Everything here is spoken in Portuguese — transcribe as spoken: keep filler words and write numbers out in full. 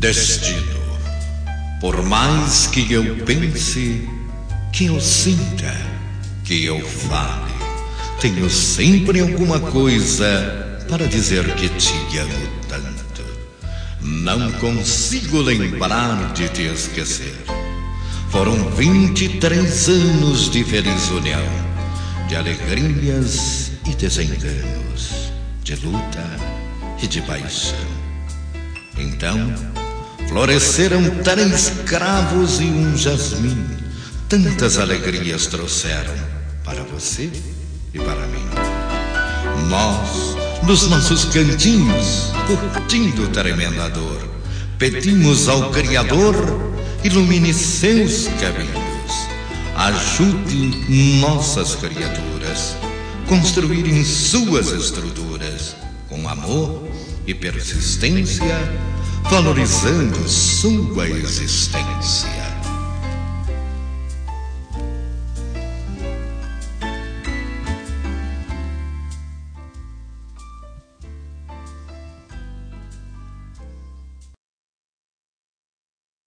Destino. Por mais que eu pense, que eu sinta, que eu fale, tenho sempre alguma coisa para dizer que te amo tanto. Não consigo lembrar de te esquecer. Foram vinte e três anos de feliz união, de alegrias e desenganos, de luta e de paixão. Então, floresceram três cravos e um jasmim. Tantas alegrias trouxeram para você e para mim. Nós, nos nossos cantinhos, curtindo o tremendador, pedimos ao Criador, ilumine seus caminhos, ajude nossas criaturas construírem suas estruturas com amor e persistência, valorizando sua existência.